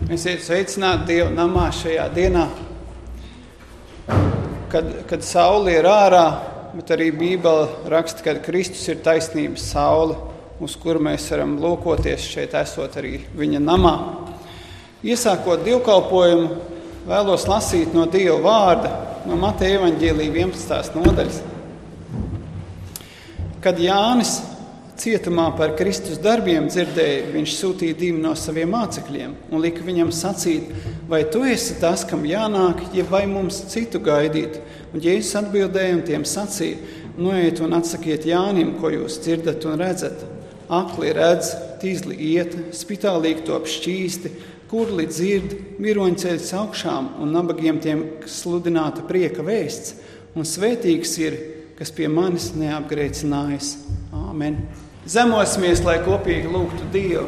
Esiet sveicināti Dieva namā šajā dienā, kad saule ir ārā, bet arī Bībele raksta, ka Kristus ir taisnības saule, uz kuru mēs varam lūkoties šeit esot arī viņa namā. Iesākot dievkalpojumu, vēlos lasīt no Dieva vārda, no Mateja evaņģēlija 11. nodaļas. Kad Jānis cietumā par Kristus darbiem dzirdēja, viņš sūtīja 2 no saviem mācekļiem un lika viņam sacīt, vai tu esi tas, kam jānāk, ja vai mums citu gaidīt? Un Jēzus atbildēja un tiem sacīja, noiet un atsakiet Jānim, ko jūs dzirdat un redzat. Akli redz, tīzli iet, spitālīgi top šķīsti, kurli dzird, miroņi ceļas augšām un nabagiem tiem sludināta prieka vēsts. Un svētīgs ir, kas pie manis neapgrēcinājas. Āmen. Zemosimies, lai kopīgi lūgtu Dievu.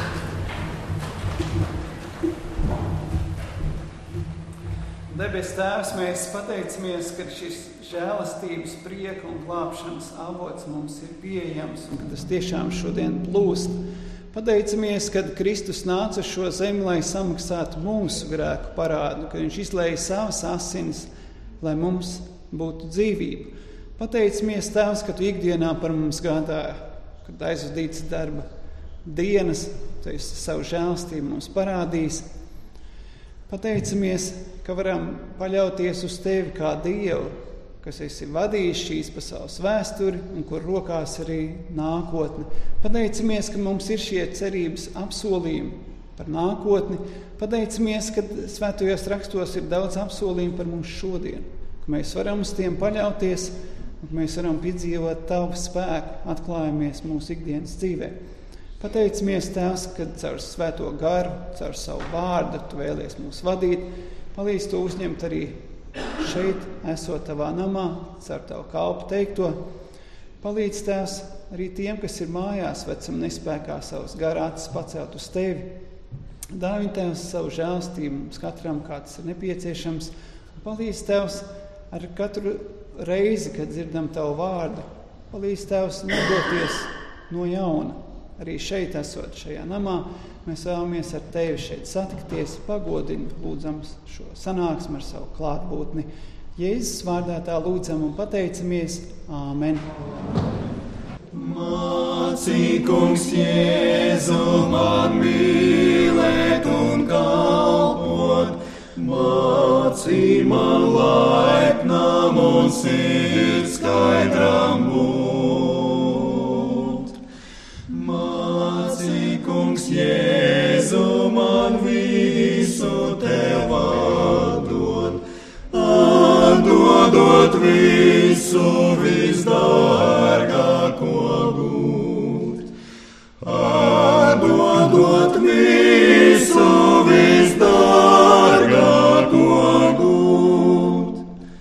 Debes Tēvs, mēs pateicamies, ka šis žēlastības, prieka un glābšanas avots mums ir pieejams un ka tas tiešām šodien plūst. Pateicamies, kad Kristus nāca uz šo zemi, lai samaksātu mūsu grēku parādu, ka viņš izlēja savas asinis, lai mums būtu dzīvība. Pateicamies, Tēvs, ka tu ikdienā par mums gādāji, kad aizvadīts darba dienas, tu esi savu žēlstību mums parādījis. Pateicamies, ka varam paļauties uz tevi kā Dievu, kas esi vadījis šīs pasaules vēsturi un kur rokās arī nākotne. Pateicamies, ka mums ir šie cerības apsolījumi par nākotni. Pateicamies, ka svētajos rakstos ir daudz apsolījumu par mums šodien, ka mēs varam uz tiem paļauties un mēs varam piedzīvot tavu spēku, atklājamies mūsu ikdienas dzīvē. Pateicamies, Tēvs, ka caur svēto garu, caur savu vārdu tu vēlies mūs vadīt. Palīdz to uzņemt arī šeit, esot tavā namā, caur tavu kalpu teikto. Palīdz, Tēvs, arī tiem, kas ir mājās, vecam nespēkā savus garātus pacelt uz tevi. Dāvini, Tēvs, savu žēlstību mums katram, kā tas ir nepieciešams. Palīdz, Tēvs, ar katru reizi, kad dzirdam tavu vārdu, palīdz, Tēvs, nodoties no jauna. Arī šeit esot šajā namā, mēs vēlamies ar tevi šeit satikties, pagodini, lūdzams šo sanāksmi ar savu klātbūtni. Jēzus vārdā tā lūdzam un pateicamies. Āmen. Mācī, Kungs, Jēzu man mīlēt un kalpot, mācī man laipnam un sirds skaidram būt. Mācī, Kungs, Jēzu man visu tev atdot, atdodot visu visdārgāko gūt, atdodot visu visdārgāko gūt.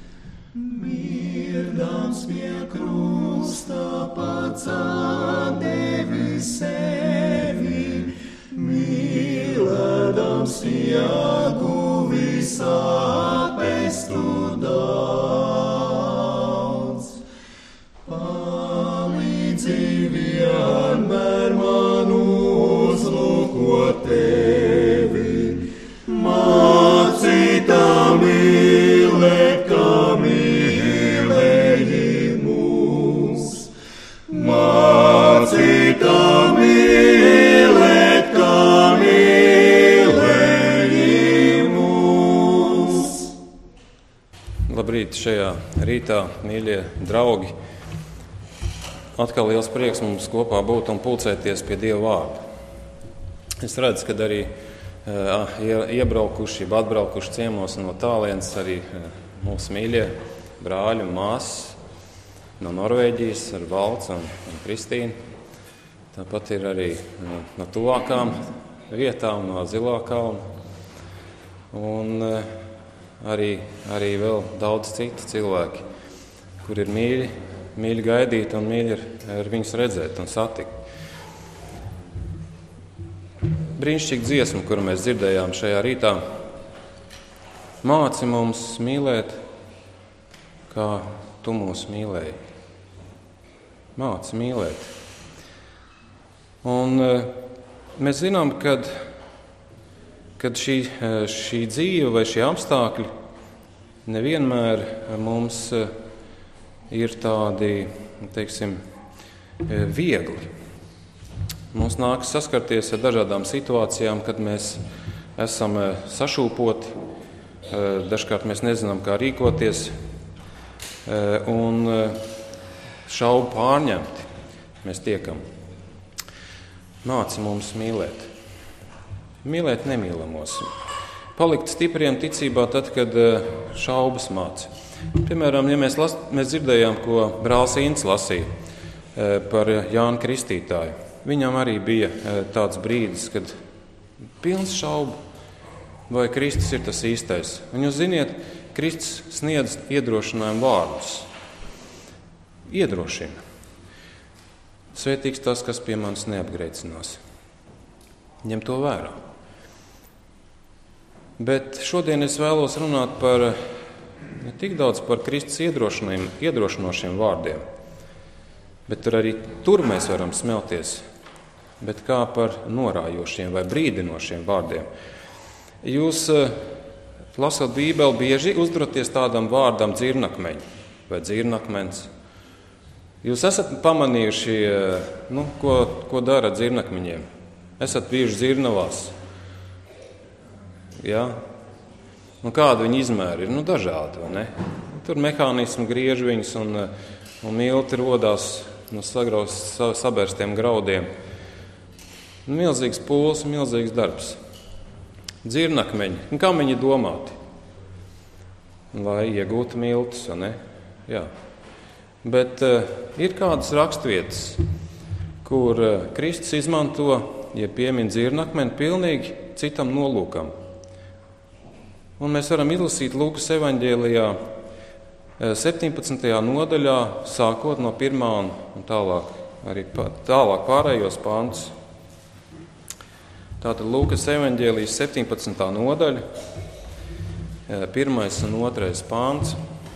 Mirdams pie krusta pats atdevi sevi, mīlēdams ieguvi sāpestu daudz. Palīdzi vienmēr man uzlūkot tevi, mācī tā mīlēt, kā mīlēji mūs. Mācī tā mīlēt, kā mīlēji mūs. Labrīt šajā rītā, mīļie draugi. Atkal liels prieks mums kopā būt un pulcēties pie Dieva vārda. Es redzu, ka arī iebraukuši, atbraukuši ciemos no tālienes arī mūsu mīļie brāļi un māsas no Norvēģijas ar Valcu un Kristīnu. Tāpat ir arī no tuvākām vietām, no Zilā kalna. Un arī vēl daudz citu cilvēki, kur ir mīļi gaidīt un mīļi ar viņus redzēt un satikt. Brīnišķīga dziesma, kuru mēs dzirdējām šajā rītā. Māci mums mīlēt, kā tu mūs mīlēji. Māci mīlēt. Un mēs zinām, ka kad šī dzīve vai šie apstākļi nevienmēr mums ir tādi, teiksim, viegli. Mums nākas saskarties ar dažādām situācijām, kad mēs esam sašūpoti, dažkārt mēs nezinām, kā rīkoties, un šaubu pārņemti mēs tiekam. Māci mums mīlēt. Mīlēt nemīlamos. Palikt stipriem ticībā tad, kad šaubas māca. Piemēram, ja mēs dzirdējām, ko brālis Ints lasīja par Jānu Kristītāju. Viņam arī bija tāds brīdis, kad pilns šaubu, vai Kristus ir tas īstais. Un jūs ziniet, Kristus sniedz iedrošinājumu vārdus. Iedrošina. Svētīgs tas, kas pie manis neapgrēcinās. Ņem to vērā. Bet šodien es vēlos runāt ne tik daudz par Kristus iedrošinošiem vārdiem, bet arī tur mēs varam smelties, bet kā par norājošiem vai brīdinošiem vārdiem. Jūs, lasot Bībeli, bieži uzduraties tādam vārdam dzirnakmeņi vai dzirnakmens. Jūs esat pamanījuši, ko dara dzirnakmeņiem. Esat bijuši dzirnavās. Ja? Kāda viņa izmēra ir? Dažādi, vai ne? Tur mehānismi griež viņus un milti rodās no sabērstiem graudiem. Milzīgs pūles, milzīgs darbs. Dzirnakmeņi. Kā viņi domāti? Lai iegūtu miltus, vai ne? Jā. Bet ir kādas raksturvietas, kur Kristus izmanto, ja piemin dzirnakmeni, pilnīgi citam nolūkam. Un mēs varam izlasīt Lūkas evaņģēlijā 17. nodaļā, sākot no 1. un tālāk pārējos pantus. Tātad Lūkas evaņģēlijas 17. nodaļa, 1. un 2. pants.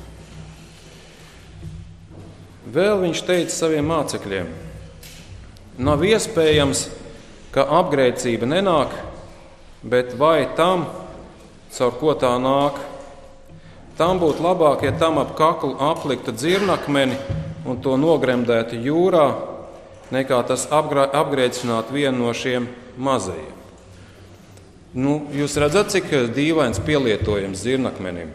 Vēl viņš teica saviem mācekļiem: nav iespējams, ka apgrēcība nenāk, bet vai tam, caur ko tā nāk? Tam būtu labāk, ja tam ap kaklu apliktu dzirnakmeni un to nogremdētu jūrā, nekā tas apgrēcināt vienu no šiem mazajiem. Jūs redzat, cik dīvains pielietojums dzirnakmenim.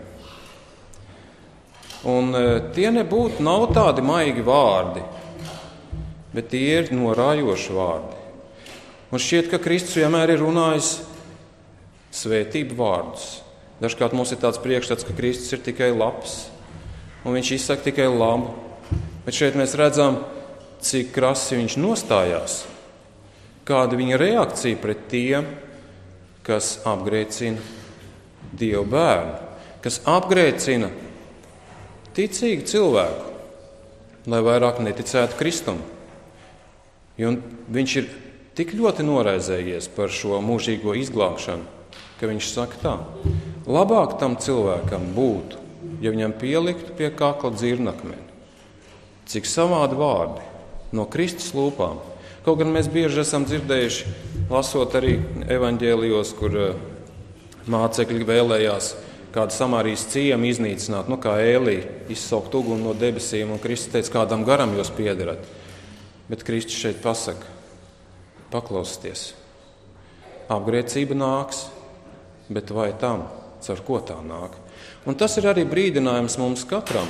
Un tie nav tādi maigi vārdi, bet tie ir norājoši vārdi. Un šķiet, ka Kristus vienmēr ir runājis svētību vārdus. Dažkārt mums ir tāds priekšstats, ka Kristus ir tikai labs, un viņš izsaka tikai labu. Bet šeit mēs redzam, cik krasi viņš nostājās, kāda viņa reakcija pret tiem, kas apgrēcina Dievu bērnu, kas apgrēcina ticīgu cilvēku, lai vairāk neticētu Kristum. Jo viņš ir tik ļoti noraizējies par šo mūžīgo izglābšanu, ka viņš saka tā: labāk tam cilvēkam būtu, ja viņam pieliktu pie kakla dzirnakmeni. Cik savādi vārdi no Kristus lūpām. Kaut gan mēs bieži esam dzirdējuši, lasot arī evaņģēlijos, kur mācekļi vēlējās kādu Samārijas ciemu iznīcināt, kā Ēlija izsaukt uguni no debesīm, un Kristus teica, kādam garam jūs piederat. Bet Kristus šeit pasaka: paklausieties, apgrēcība nāks, bet vai tam, caur ko tā nāk? Un tas ir arī brīdinājums mums katram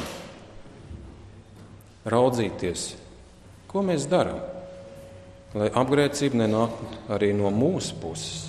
raudzīties, ko mēs darām, lai apgrēcība nenāk arī no mūsu puses.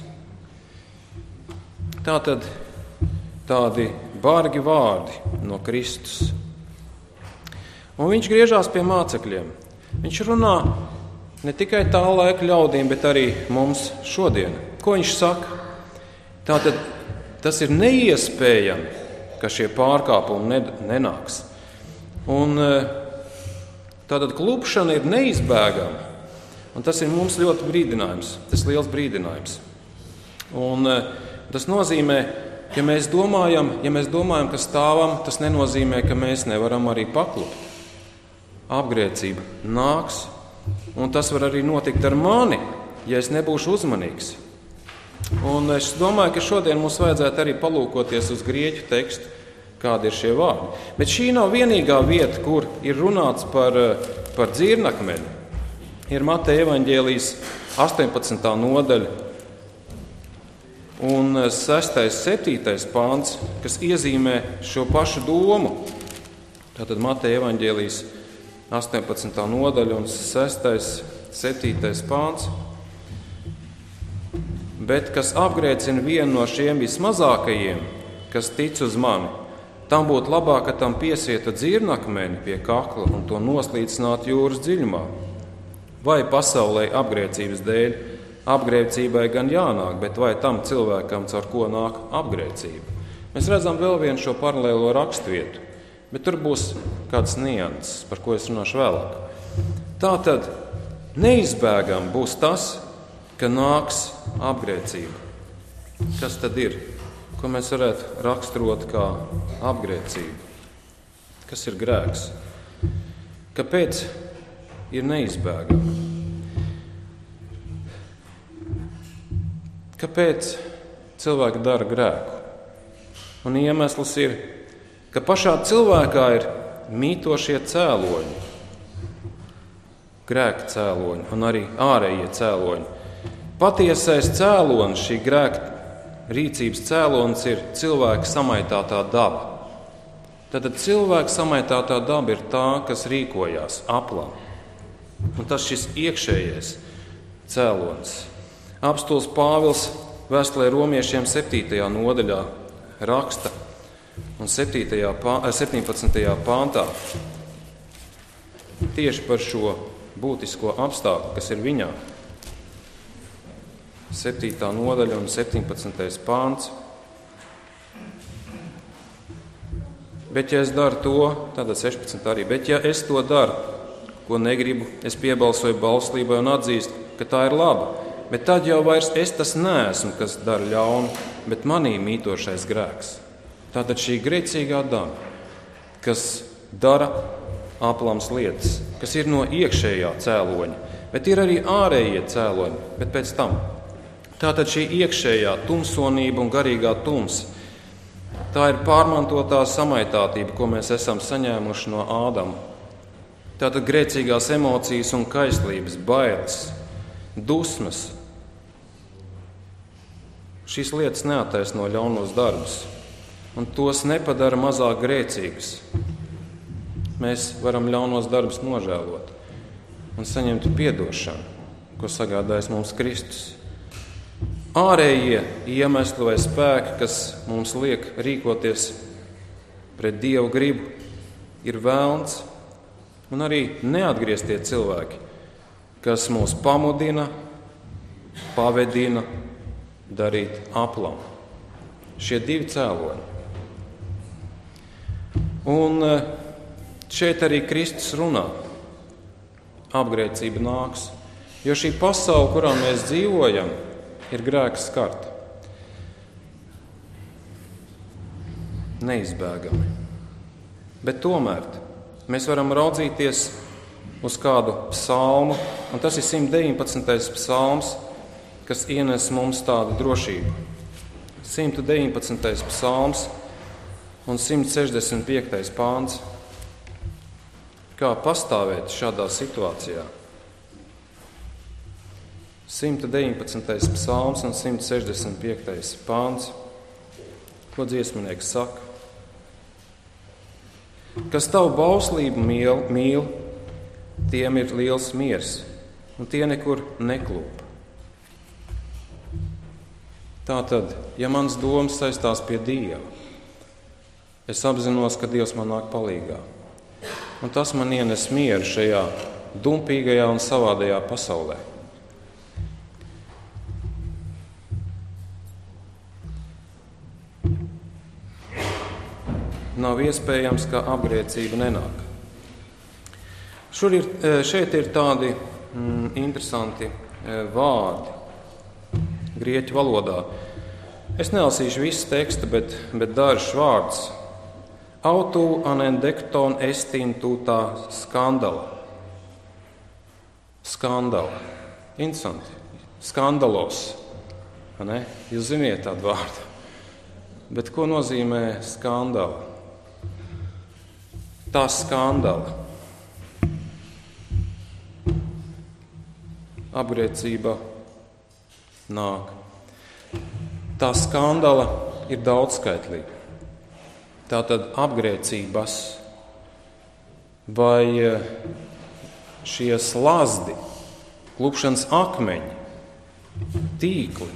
Tātad tādi bargi vārdi no Kristus. Un viņš griežās pie mācekļiem. Viņš runā ne tikai tā laika ļaudīm, bet arī mums šodien. Ko viņš saka? Tātad tas ir neiespējami, ka šie pārkāpumi nenāks. Un tātad klupšana ir neizbēgama. Un tas ir mums ļoti brīdinājums. Tas ir liels brīdinājums. Un tas nozīmē, ja mēs domājam, ka stāvam, tas nenozīmē, ka mēs nevaram arī paklupt. Apgrēcība nāks, un tas var arī notikt ar mani, ja es nebūšu uzmanīgs. Un es domāju, ka šodien mums vajadzētu arī palūkoties uz grieķu tekstu, kādi ir šie vārdi. Bet šī nav vienīgā vieta, kur ir runāts par dzirnakmeni. Ir Mateja evaņģēlijas 18. nodaļa un 6. 7. pāns, kas iezīmē šo pašu domu. Tātad Mateja evaņģēlijas 18. nodaļa un 6. 7. pāns. Bet kas apgrēcina vienu no šiem vismazākajiem, kas tic uz mani, tam būtu labāk, ka tam piesieta dzirnakmeni pie kakla un to noslīcinātu jūras dziļumā. Vai pasaulē apgrēcības dēļ apgrēcībai gan jānāk, bet vai tam cilvēkam, caur ko nāk apgrēcība? Mēs redzam vēl vienu šo paralēlo raksturvietu, bet tur būs kāds nianses, par ko es runāšu vēlāk. Tātad neizbēgam būs tas, ka nāks apgrēcība. Kas tad ir? Ko mēs varētu raksturot kā apgrēcību? Kas ir grēks? Kāpēc ir neizbēgami? Kāpēc cilvēki dara grēku? Un iemesls ir, ka pašā cilvēkā ir mītošie cēloņi, grēka cēloņi un arī ārējie cēloņi. Patiesais cēlonis, šī grēka rīcības cēlonis ir cilvēka samaitātā daba. Tad cilvēka samaitātā daba ir tā, kas rīkojās aplam. Un tas šis iekšējais cēlonis. Apostuls Pāvils vēstulē romiešiem 7. nodaļā raksta un 17. pāntā tieši par šo būtisko apstākļu, kas ir viņā. 7. nodaļa un 17. pāns. Bet ja es daru to, tad 16. arī, bet ja es to daru, ko negribu, es piebalsoju bauslībai un atzīstu, ka tā ir laba. Bet tad jau vairs es tas neesmu, kas dara ļaunu, bet manī mītošais grēks. Tātad šī grēcīgā daba, kas dara aplams lietas, kas ir no iekšējā cēloņa, bet ir arī ārējie cēloņi, bet pēc tam. Tātad šī iekšējā tumsonība un garīgā tums, tā ir pārmantotā samaitātība, ko mēs esam saņēmuši no Ādama. Tātad grēcīgās emocijas un kaislības, bailes, dusmas. Šīs lietas neattaisno ļaunos darbus, un tos nepadara mazāk grēcīgus. Mēs varam ļaunos darbus nožēlot un saņemt piedošanu, ko sagādājis mums Kristus. Ārējie iemesli vai spēki, kas mums liek rīkoties pret Dievu gribu, ir vēlns un arī neatgrieztie cilvēki, kas mūs pamudina, pavedina darīt aplam. Šie divi cēloņi. Un šeit arī Kristus runā. Apgrēcība nāks, jo šī pasaule, kurā mēs dzīvojam, ir grēka skarta. Neizbēgami. Bet tomēr mēs varam raudzīties uz kādu psalmu, un tas ir 119. psalms, kas ienes mums tādu drošību. 119. psalms un 165. pāns. Kā pastāvēt šādā situācijā? 119. psalms un 165. pāns. Ko dziesminieks saka? Kas tavu bauslību mīl, tiem ir liels miers, un tie nekur neklūp. Tātad, ja mans domas saistās pie Dieva, es apzinos, ka Dievs man nāk palīgā. Un tas man ienes mieru šajā dumpīgajā un savādajā pasaulē. Nav iespējams, ka apgrēcība nenāk. Šeit ir tādi interesanti vārdi grieķu valodā. Es nelasīšu visu tekstu, bet dažus vārdus. Autu anendekton estin tūtā skandala. Skandala. Interesanti. Skandalos. Ne? Jūs ziniet tādu vārdu. Bet ko nozīmē skandala? Tā skandala. Apgrēcība nāk. Tā skandala ir daudzskaitlīga. Tātad apgrēcības vai šie slazdi, klupšanas akmeņi, tīkli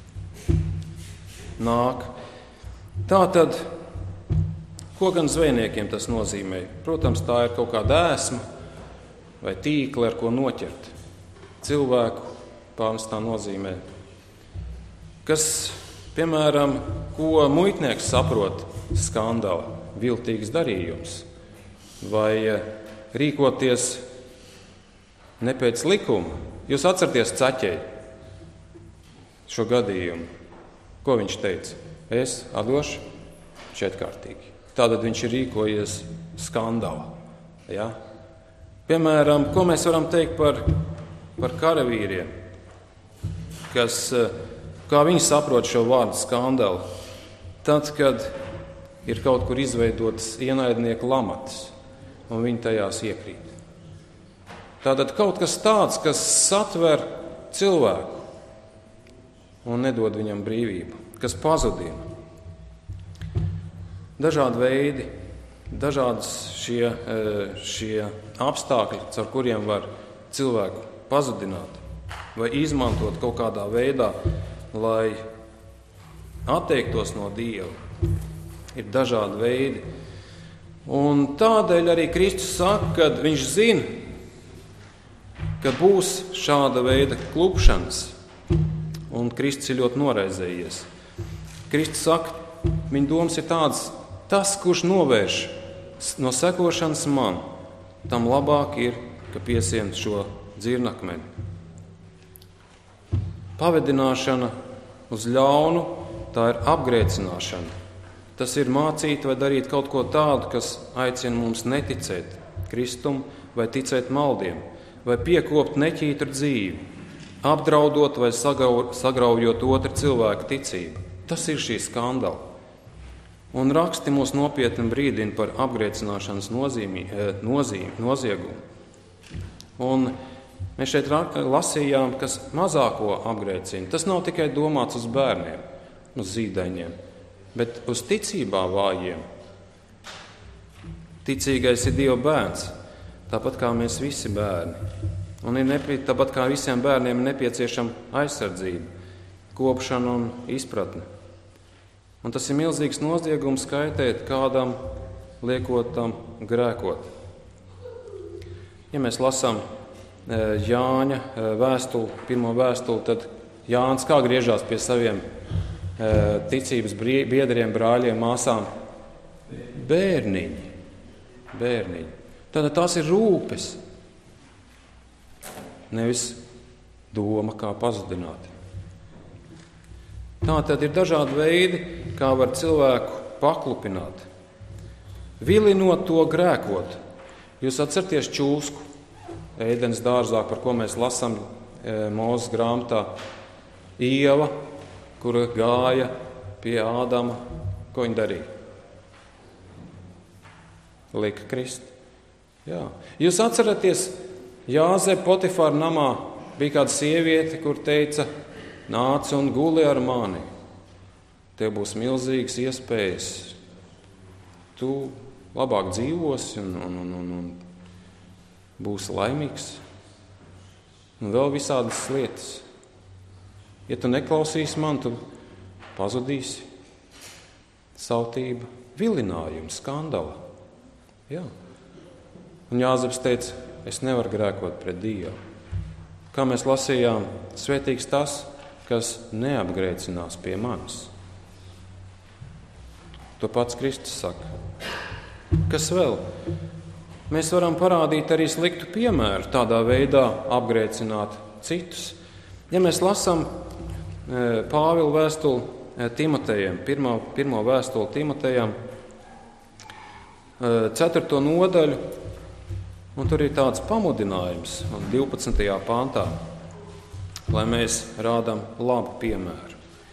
nāk. Tātad, ko gan zvejniekiem tas nozīmē? Protams, tā ir kaut kāda ēsma vai tīkli, ar ko noķert cilvēku, pārnestā nozīmē. Kas, piemēram, ko muitnieks saprot skandāla, viltīgs darījums, vai rīkoties ne pēc likuma. Jūs atceraties Caķei šo gadījumu. Ko viņš teica? Es atdošu četkārtīgi. Tātad viņš ir rīkojies skandālā. Ja? Piemēram, ko mēs varam teikt par karavīriem, kas, kā viņi saprot šo vārdu skandālu? Tad, kad ir kaut kur izveidotas ienaidnieku lamatas, un viņi tajās iekrīt. Tātad kaut kas tāds, kas satver cilvēku un nedod viņam brīvību, kas pazudina. Dažādi veidi, dažādas šie apstākļi, caur kuriem var cilvēku pazudināt vai izmantot kaut kādā veidā, lai atteiktos no Dieva, ir dažādi veidi. Un tādēļ arī Kristus saka, kad viņš zina, ka būs šāda veida klupšanas, un Kristus ir ļoti noraizējies. Kristus saka, viņa domas ir tādas, tas, kurš novērš no sekošanas man, tam labāk ir, ka piesien šo dzirnakmeni. Pavedināšana uz ļaunu, tā ir apgrēcināšana. Tas ir mācīt vai darīt kaut ko tādu, kas aicina mums neticēt Kristum vai ticēt maldiem, vai piekopt neķītru dzīvi, apdraudot vai sagraujot otru cilvēku ticību. Tas ir šī skandala. Un raksti mūs nopietni brīdina par apgrēcināšanas noziegumu. Un mēs šeit lasījām, kas mazāko apgrēcina. Tas nav tikai domāts uz bērniem, uz zīdaiņiem, bet uz ticībā vājiem. Ticīgais ir Dieva bērns, tāpat kā mēs visi bērni. Un tāpat kā visiem bērniem ir nepieciešama aizsardzība, kopšana un izpratne. Un tas ir milzīgs noziegums skaitēt kādam, liekotam grēkot. Ja mēs lasām Jāņa vēstuli, pirmo vēstuli, tad Jānis kā griežās pie saviem ticības biedriem, brāļiem, māsām? Bērniņi. Tātad tās ir rūpes, nevis doma, kā pazudināt. Tātad ir dažādi veidi, kā var cilvēku paklupināt. Vilinot to grēkot. Jūs atceraties čūsku Ēdenes dārzā, par ko mēs lasām Mūzes grāmatā. Ieva, kura gāja pie Ādama, ko viņa darīja? Lika krist. Jā. Jūs atceraties, Jāzepa Potifāra namā bija kāda sieviete, kur teica, nāc un guli ar mani. Tev būs milzīgas iespējas. Tu labāk dzīvosi un būsi laimīgs. Un vēl visādas lietas. Ja tu neklausīsi man, tu pazudīsi. Sautība, vilinājums, skandala. Jā. Un Jāzeps teica, es nevaru grēkot pret Dievu. Kā mēs lasījām, svētīgs tas, kas neapgrēcinās pie manis. To pats Kristus saka. Kas vēl? Mēs varam parādīt arī sliktu piemēru, tādā veidā apgrēcināt citus. Ja mēs lasām Pāvila vēstuli Timotejam, pirmo vēstuli Timotejam, 4. nodaļu, un tur ir tāds pamudinājums 12. pāntā, lai mēs rādām labu piemēru.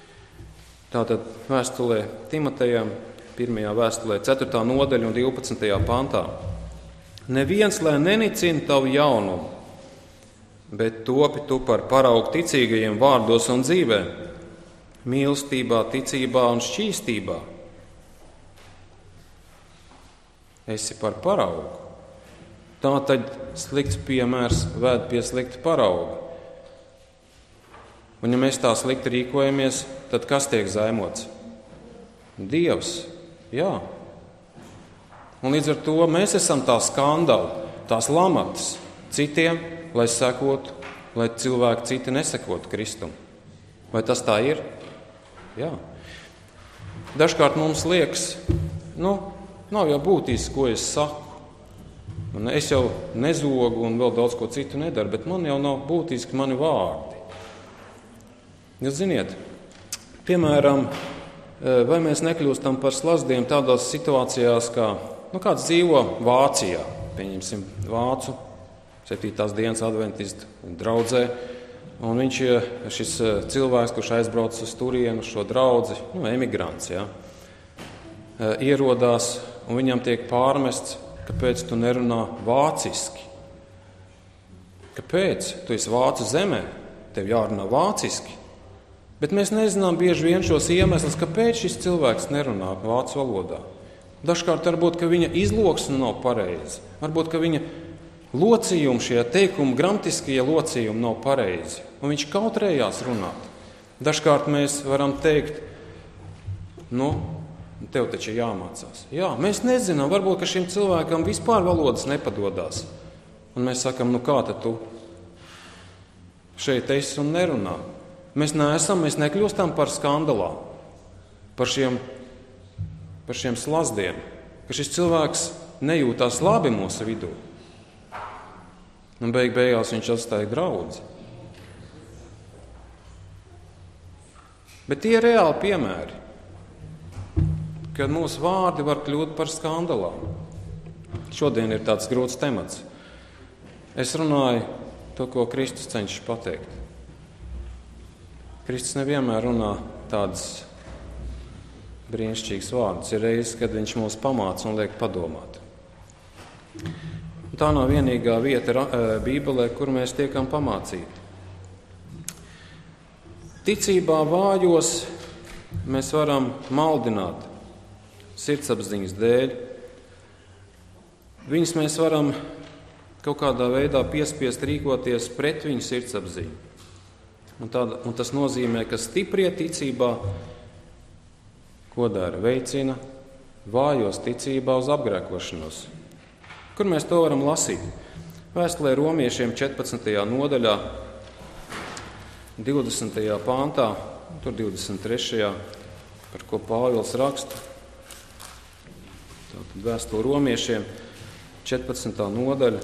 Tātad vēstulē Timotejam, 1. vēstulē, 4. nodaļa un 12. pantā. Neviens, lai nenicina tavu jaunumu, bet topi tu par paraugu ticīgajiem vārdos un dzīvē, mīlestībā, ticībā un šķīstībā. Esi par paraugu. Tā tad slikts piemērs ved pie slikta parauga. Un ja mēs tā slikti rīkojamies, tad kas tiek zaimots? Dievs, jā. Un līdz ar to mēs esam tā skandali, tās lamatas citiem, lai sekotu, lai cilvēki citi nesekotu Kristum. Vai tas tā ir? Jā. Dažkārt mums liekas, nav jau būtiski, ko es saku. Un es jau nezogu un vēl daudz ko citu nedaru, bet man jau nav būtiski mani vārdi. Jūs ziniet, piemēram, vai mēs nekļūstam par slazdiem tādās situācijās, kā kāds dzīvo Vācijā, pieņemsim Vācu 7. dienas adventistu draudzē, un viņš ir šis cilvēks, kurš aizbrauc uz turienu, šo draudzi, emigrants, ierodās, un viņam tiek pārmests, kāpēc tu nerunā vāciski? Kāpēc? Tu esi Vācu zemē, tev jārunā vāciski. Bet mēs nezinām bieži vien šos iemeslus, kāpēc šis cilvēks nerunā vācu valodā. Dažkārt varbūt, ka viņa izloksne nav pareiza. Varbūt, ka viņa locījumi, šie teikumi, gramatiskie locījumi nav pareizi. Un viņš kautrējās runāt. Dažkārt mēs varam teikt, tev taču jāmācās. Jā, mēs nezinām, varbūt, ka šim cilvēkam vispār valodas nepadodās. Un mēs sakam, kā tad tu šeit esi un nerunā? Mēs nekļūstam par skandalām, par šiem slazdiem, ka šis cilvēks nejūtās labi mūsu vidū. Un beigās viņš atstāja draudzi. Bet tie ir reāli piemēri, kad mūsu vārdi var kļūt par skandalām. Šodien ir tāds grūts temats. Es runāju to, ko Kristus cenšas pateikt. Kristus nevienmēr runā tādas brīnišķīgas vārdus. Ir reizes, kad viņš mūs pamāca un liek padomāt. Un tā nav vienīgā vieta Bībelē, kur mēs tiekam pamācīti. Ticībā vājos mēs varam maldināt sirdsapziņas dēļ. Viņus mēs varam kaut kādā veidā piespiest rīkoties pret viņu sirdsapziņu. Un tas nozīmē, ka stiprie ticībā, ko dara, veicina vājos ticībā uz apgrēkošanos. Kur mēs to varam lasīt? Vēstulē Romiešiem 14. nodaļā, 20. pāntā, tur 23. par ko Pāvils raksta. Tātad vēstule Romiešiem 14. nodaļa.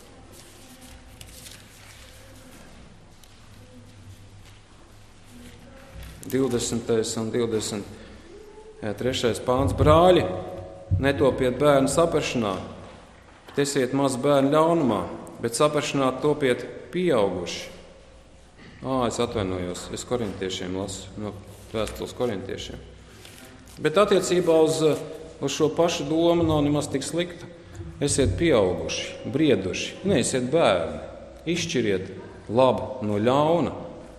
20. un 23. pāns. Brāļi, netopiet bērnu saprašanā, bet esiet mazi bērni ļaunumā, bet saprašanā topiet pieauguši. Es atvainojos, es korintiešiem lasu, no vēstules korintiešiem. Bet attiecībā uz šo pašu domu nav nemaz tik slikta. Esiet pieauguši, brieduši, neesiet bērni, izšķiriet labu no ļauna.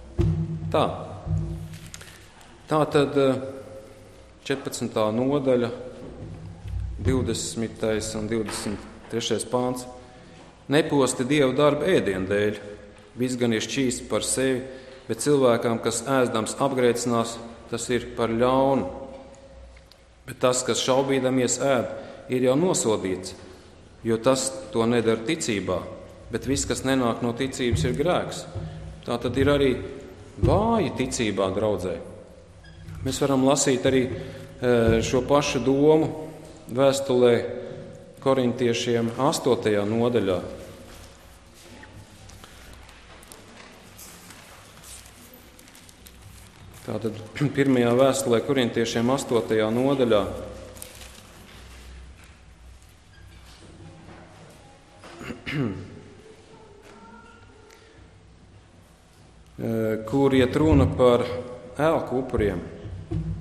Tā tad 14. nodaļa, 20. un 23. pāns. Neposti Dieva darba ēdienu dēļ, viss gan ir šķīsts par sevi, bet cilvēkam, kas ēdams apgrēcinās, tas ir par ļaunu. Bet tas, kas šaubīdamies ēd, ir jau nosodīts, jo tas to nedara ticībā, bet viss, kas nenāk no ticības, ir grēks. Tā tad ir arī vāji ticībā draudzē. Mēs varam lasīt arī šo pašu domu vēstulē korintiešiem 8. nodaļā. Tātad pirmajā vēstulē korintiešiem 8. nodaļā. Kur iet runa par ēlku upuriem.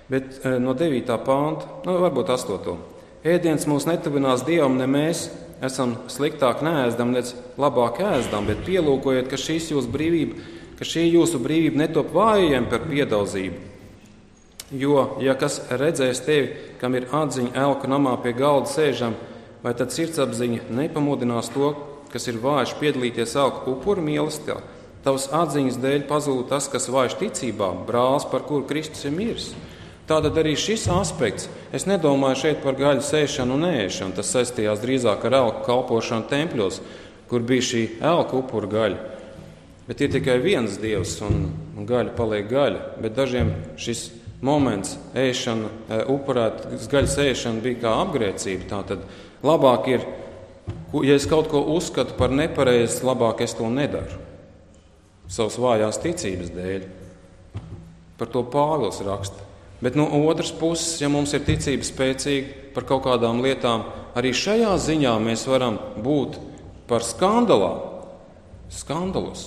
Bet no 9. panta, varbūt 8. Ēdiens mūs netuvinās Dievam, ne mēs esam sliktāk neēzdam, nec labāk ēzdam, bet pielūkojiet, ka šī jūsu brīvība netop vājiem par piedauzību. Jo, ja kas redzēs tevi, kam ir atziņa elku namā pie galda sēžam, vai tad sirdsapziņa nepamudinās to, kas ir vājš piedalīties elku upuru mīlestībā? Tavas atziņas dēļ pazūd tas, kas vājš ticībā, brālis, par kuru Kristus ir miris. Tātad arī šis aspekts, es nedomāju šeit par gaļu sēšanu un ēšanu, tas saistījās drīzāk ar elku kalpošanu tempļos, kur bija šī elku upuru gaļa. Bet ir tikai viens Dievs un gaļa paliek gaļa, bet dažiem šis moments ēšana, upurētas gaļas ēšana bija kā apgrēcība. Tātad labāk ir, ja es kaut ko uzskatu par nepareizi, labāk es to nedaru. Savas vājās ticības dēļ. Par to Pāvils raksta. Bet no otras puses, ja mums ir ticība spēcīga par kaut kādām lietām, arī šajā ziņā mēs varam būt par skandalus.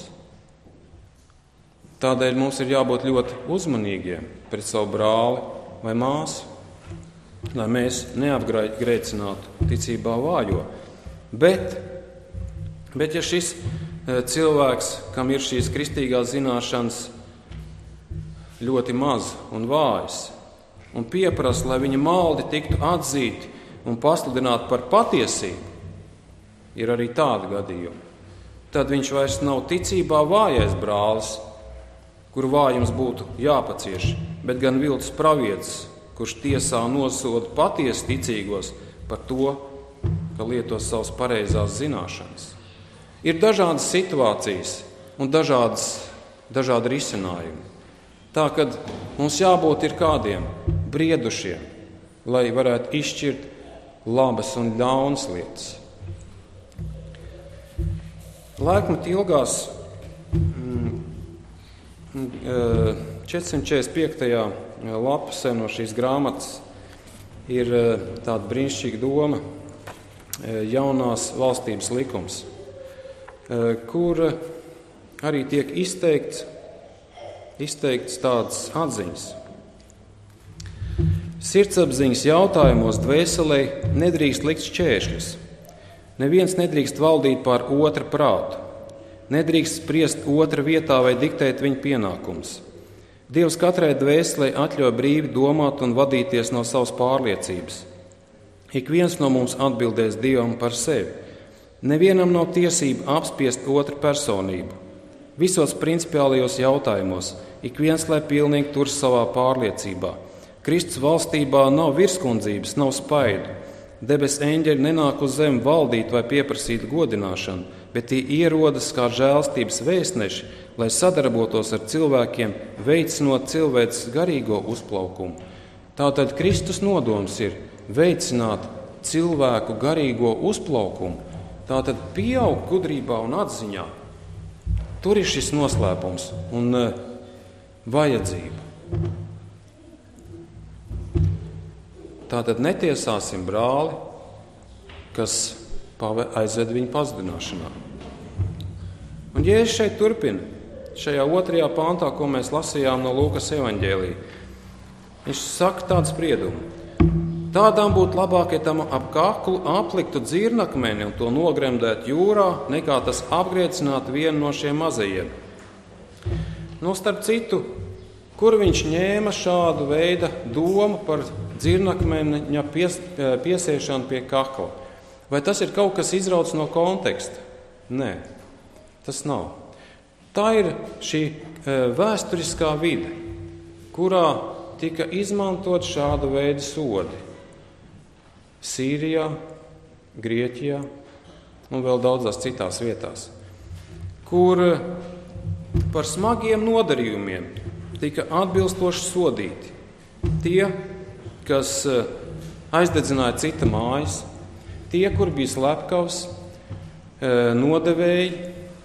Tādēļ mums ir jābūt ļoti uzmanīgiem pret savu brāli vai māsu, lai mēs neapgrēcinātu ticībā vājo. Bet ja šis cilvēks, kam ir šīs kristīgās zināšanas, ļoti maz un vājs, un pieprasa, lai viņa maldi tiktu atzīti un pasludināti par patiesību, ir arī tādi gadījumi. Tad viņš vairs nav ticībā vājais brālis, kuru vājums būtu jāpacieš, bet gan viltus pravietis, kurš tiesā nosoda patiesi ticīgos par to, ka lieto savas pareizās zināšanas. Ir dažādas situācijas un dažādi risinājumi. Tā, kad mums jābūt ir kādiem briedušiem, lai varētu izšķirt labas un ļaunas lietas. Laikmet ilgās 445. lapusē no šīs grāmatas ir tāda brīnišķīga doma, jaunās valstības likums, kur arī tiek izteikts tādas atziņas. Sirdsapziņas jautājumos dvēselē nedrīkst likt šķēršļus. Neviens nedrīkst valdīt pār otra prātu. Nedrīkst spriest otra vietā vai diktēt viņa pienākumus. Dievs katrai dvēselē atļauj brīvi domāt un vadīties no savas pārliecības. Ik viens no mums atbildēs Dievam par sevi. Nevienam nav tiesība apspiest otru personību. Visos principiālajos jautājumos ik viens, lai pilnīgi tur savā pārliecībā. Kristus valstībā nav virskundzības, nav spaidu. Debes eņģeļi nenāk uz zemi valdīt vai pieprasīt godināšanu, bet tie ierodas kā žēlstības vēstneši, lai sadarbotos ar cilvēkiem, veicinot cilvēces garīgo uzplaukumu. Tātad Kristus nodoms ir veicināt cilvēku garīgo uzplaukumu, tātad pieaug gudrībā un atziņā. Tur ir šis noslēpums un vajadzība. Tātad netiesāsim brāli, kas aizved viņu pazudināšanā. Un Jēzus šeit turpina, šajā 2. pantā, ko mēs lasījām no Lūkas evaņģēlija. Viņš saka tādu spriedumu. Tādām būtu labāk, ja tam ap kaklu apliktu dzirnakmeni un to nogremdētu jūrā, nekā tas apgrēcinātu vienu no šiem mazajiem. Starp citu, kur viņš ņēma šādu veidu domu par dzirnakmeņa piesiešanu pie kakla? Vai tas ir kaut kas izrauts no konteksta? Nē, tas nav. Tā ir šī vēsturiskā vide, kurā tika izmantot šāda veida sodi. Sīrijā, Grieķijā un vēl daudzās citās vietās, kur par smagiem nodarījumiem tika atbilstoši sodīti tie, kas aizdedzināja cita mājas, tie, kur bija slepkavs, nodevēji,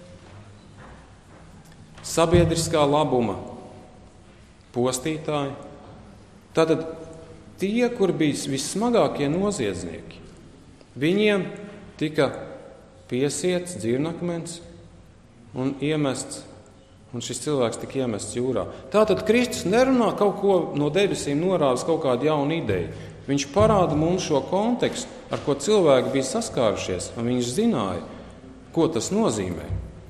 sabiedriskā labuma postītāji. Tātad tie, kur bija vissmagākie noziedznieki, viņiem tika piesiets dzirnakmens un iemests un šis cilvēks tika iemests jūrā. Tātad Kristus nerunā kaut ko no debesīm norādes kaut kādu jaunu ideju. Viņš parāda mums šo kontekstu, ar ko cilvēki bija saskārušies, un viņš zināja, ko tas nozīmē.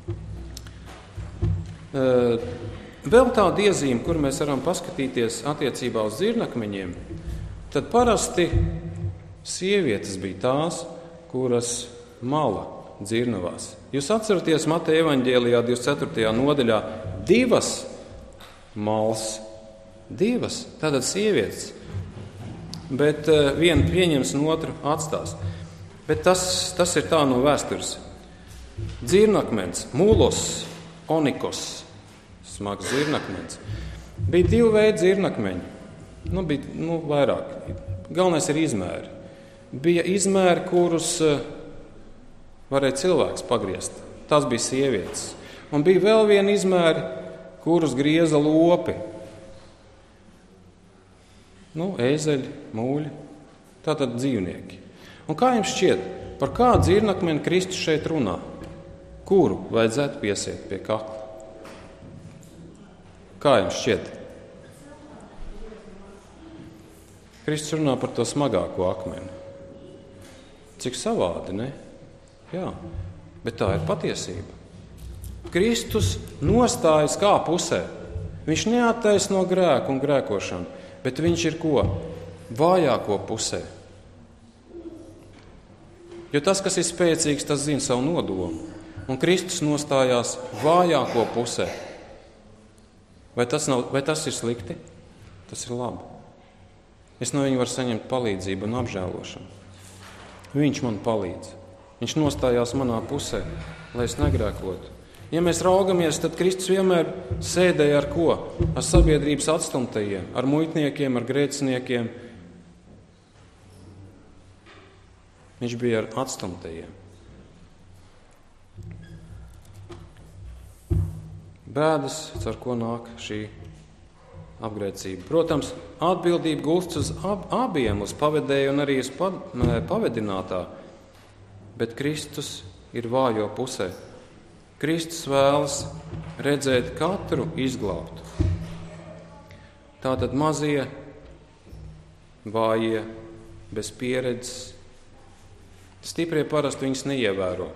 Vēl tāda iezīme, kur mēs varam paskatīties attiecībā uz dzirnakmeņiem, tad parasti sievietes bija tās, kuras mala dzirnavās. Jūs atceraties Mateja evaņģēlijā 24. nodaļā 2 malas, 2, tātad sievietes, bet viena pieņems un otru atstās. Bet tas ir tā no vēstures. Dzirnakmens, mulos, onikos, smags dzirnakmens. Bija 2 veidi dzirnakmeņi. Bija vairāk. Galvenais ir izmēri. Bija izmēri, kurus varēja cilvēks pagriezt. Tas bija sievietes. Un bija vēl viena izmēri, kurus grieza lopi. Ēzeļi, mūļi, tātad dzīvnieki. Un kā jums šķiet, par kādu dzirnakmeni Kristus šeit runā? Kuru vajadzētu piesiet pie kakla? Kā jums šķiet? Kristus runā par to smagāko akmeni. Cik savādi, ne? Jā, bet tā ir patiesība. Kristus nostājas kā pusē. Viņš neattaisno grēku un grēkošanu, bet viņš ir ko? Vājāko pusē. Jo tas, kas ir spēcīgs, tas zina savu nodomu. Un Kristus nostājās vājāko pusē. Vai tas ir slikti? Tas ir labi. Es no viņa varu saņemt palīdzību un apžēlošanu. Viņš man palīdz. Viņš nostājās manā pusē, lai es negrēkotu. Ja mēs raugamies, tad Kristus vienmēr sēdēja ar ko? Ar sabiedrības atstumtajiem, ar muitniekiem, ar grēciniekiem. Viņš bija ar atstumtajiem. Bēdas, ar ko nāk šī apgrēcība. Protams, atbildība gulst uz abiem, uz pavedēju un arī uz pavedinātā, bet Kristus ir vājo pusē. Kristus vēlas redzēt katru izglābtu. Tātad mazie, vājie, bez pieredzes. Stiprie parasti viņus neievēro.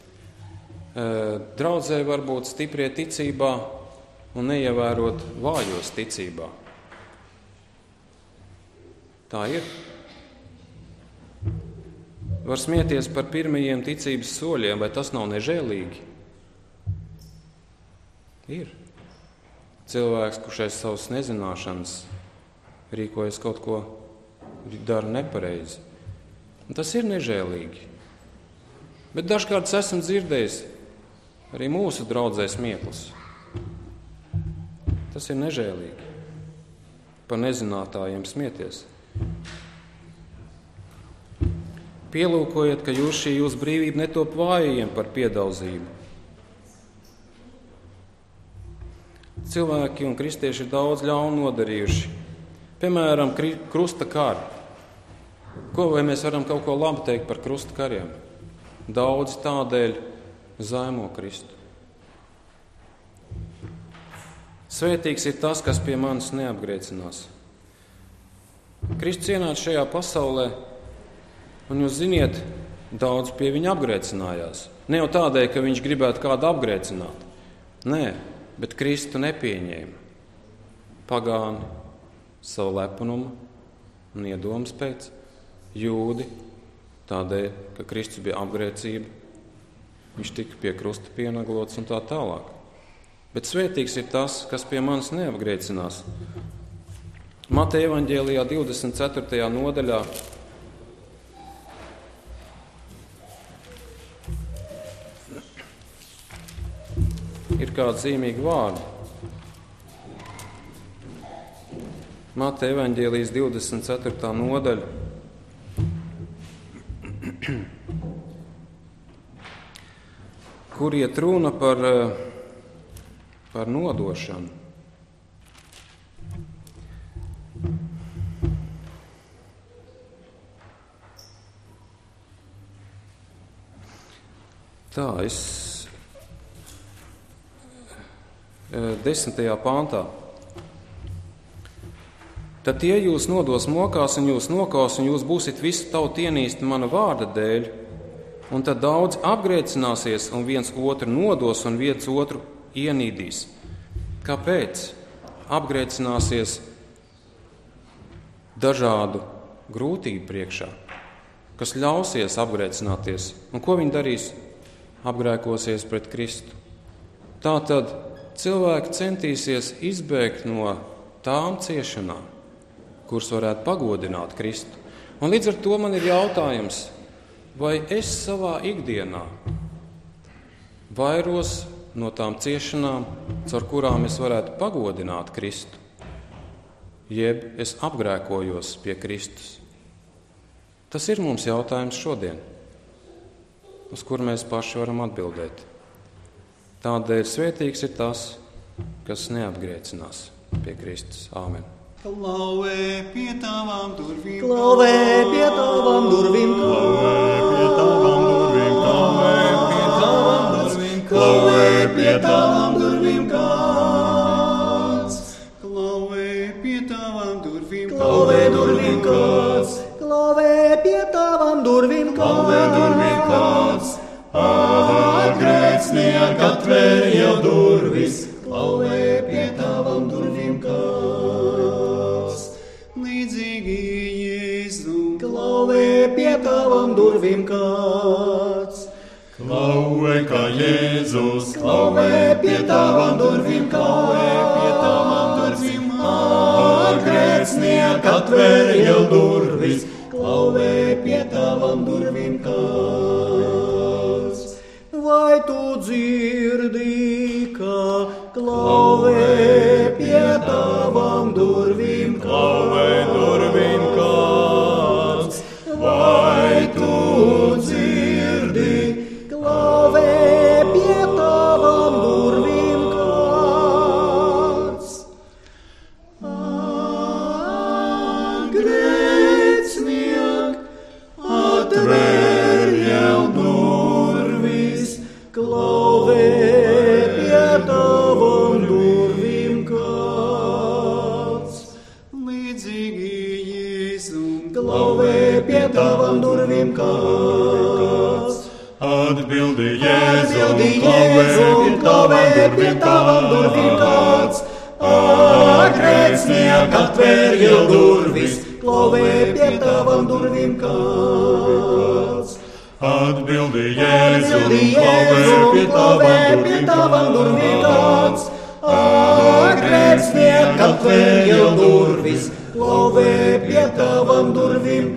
Draudzē var būt stiprie ticībā un neievērot vājos ticībā. Tā ir. Var smieties par pirmajiem ticības soļiem, vai tas nav nežēlīgi? Ir. Cilvēks, kurš aiz savas nezināšanas rīkojas kaut ko, dara nepareizi. Un tas ir nežēlīgi. Bet dažkārt esam dzirdējis arī mūsu draudzē smieklus. Tas ir nežēlīgi. Par nezinātājiem smieties. Pielūkojiet, ka jūsu brīvība netop vājajiem par piedauzību. Cilvēki un kristieši ir daudz ļaunu nodarījuši. Piemēram, krusta kari. Vai mēs varam kaut ko labi teikt par krusta kariem? Daudzi tādēļ zaimo Kristu. Svētīgs ir tas, kas pie manis neapgrēcinās. Kristus ienāca šajā pasaulē, un jūs ziniet, daudz pie viņa apgrēcinājās. Ne jau tādēļ, ka viņš gribētu kādu apgrēcināt. Nē, bet Kristu nepieņēma. Pagāni savu lepunumu un iedomas pēc, jūdi tādēļ, ka Kristus bija apgrēcība, viņš tika pie krusta pienaglots un tā tālāk. Bet svētīgs ir tas, kas pie manis neapgrēcinās. Mateja evaņģēlijā 24. nodaļā ir kādi zīmīgi vārdi. Mateja evaņģēlijas 24. nodaļa. Kur iet runa par nodošanu. Tā, 10. pāntā. Tad tie jūs nodos mokās un jūs nokaus, un jūs būsit visu tautu ienīsti mana vārda dēļ, un tad daudz apgrēcināsies un viens otru nodos un viens otru ienīdīs. Kāpēc? Apgrēcināsies dažādu grūtību priekšā, kas ļausies apgrēcināties. Un ko viņi darīs? Apgrēkosies pret Kristu. Tātad cilvēki centīsies izbēgt no tām ciešanām, kuras varētu pagodināt Kristu. Un līdz ar to man ir jautājums, vai es savā ikdienā vairos no tām ciešanām, caur kurām es varētu pagodināt Kristu, jeb es apgrēkojos pie Kristus. Tas ir mums jautājums šodien, uz kur mēs paši varam atbildēt. Tādēļ svētīgs ir tas, kas neapgrēcinās pie Kristus. Āmen. Klauvē pie tavām durvīm, Klauvē pie tavām durvīm, klauvē pie tavām durvīm, klauvē pie tavām durvīm, kāds. klauvē pie tavām durvīm, Klauvē durvīm kāds, Klauvē pie tavām durvīm klauvē durvīm kāds. Grēcinieki atvēr jau durvis, klauvē pie tavām durvīm kāds. līdzīgi Jēzum, Klauvē pie tavām durvīm kāds. Klauvē kā Jēzus, klauvē pie tavām durvīm, klauvē pie tavām durvīm. Grēcinieki atvēr jau durvis, klauvē pie tavām durvīm kāds. Vai tu dzirdi, ka klauvē pie tavām durvīm Klauvē durvīm kāds, vai tu dzirdi? Klauvē pie tavām durvīm kāds. Grēciniek, atver jau durvis, Klauvē pie tavām durvīm kāds. līdzīgi Jēzum, Klauvē pie tavām durvīm kāds. atbildi Jēzum, Klauvē pie tavām durvīm kāds. Grēcinieki atvēr jau durvis, Klauvē pie tavām durvīm kāds. atbildi Jēzum, Klauvē pie tavām durvīm kāds. Grēcinieki atvēr jau durvis, klauvē pie tavām durvīm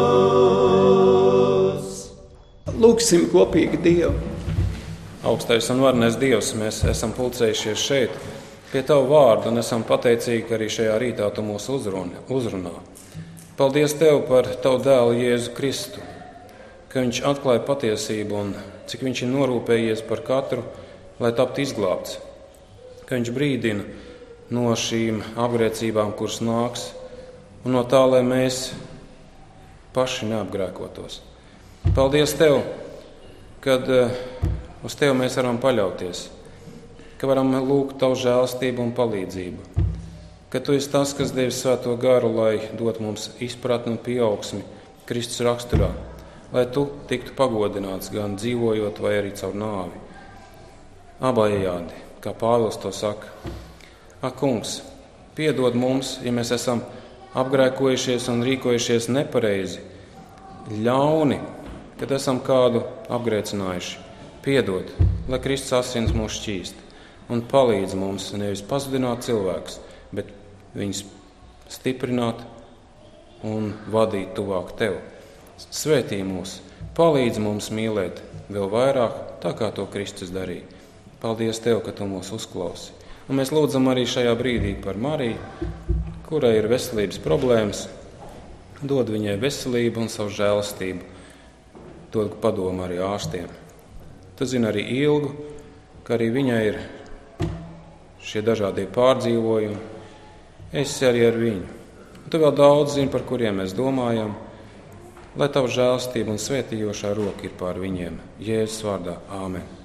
kāds. lūgsim kopīgi Dievu. Augstais un varenais Dievs, mēs esam pulcējušies šeit pie Tavu vārdu un esam pateicīgi, ka arī šajā rītā Tu mūs uzrunā. Paldies Tev par Tavu dēlu Jēzu Kristu, ka Viņš atklāja patiesību un cik Viņš ir norūpējies par katru, lai taptu izglābts, ka Viņš brīdina no šīm apgrēcībām, kuras nāks, un no tā, lai mēs paši neapgrēkotos. Paldies Tev, kad uz Tevi mēs varam paļauties, ka varam lūgt Tavu žēlastību un palīdzību, ka Tu esi tas, kas devis Svēto garu, lai dot mums izpratni un pieaugsmi Kristus raksturā, lai Tu tiktu pagodināts gan dzīvojot vai arī caur nāvi. Abājādi, kā Pāvils to saka. Ak, Kungs, piedod mums, ja mēs esam apgrēkojušies un rīkojušies nepareizi, ļauni, kad esam kādu apgrēcinājuši. Piedod, lai Kristus asins mūs šķīst un palīdz mums nevis pazudināt cilvēkus, bet viņus stiprināt un vadīt tuvāk Tev. Svētī mūs, palīdz mums mīlēt vēl vairāk, tā kā to Kristus darīja. Paldies Tev, ka Tu mūs uzklausi. Un mēs lūdzam arī šajā brīdī par Mariju, kurai ir veselības problēmas. Dod viņai veselību un savu žēlastību. Dod padomu arī ārstiem. Tu zini arī Ilgu, ka arī viņai ir šie dažādie pārdzīvojumi. Esi arī ar viņu. Tu vēl daudz zini, par kuriem mēs domājam, lai Tava žēlastība un svētījošā roka ir pār viņiem. Jēzus vārdā. Āmen.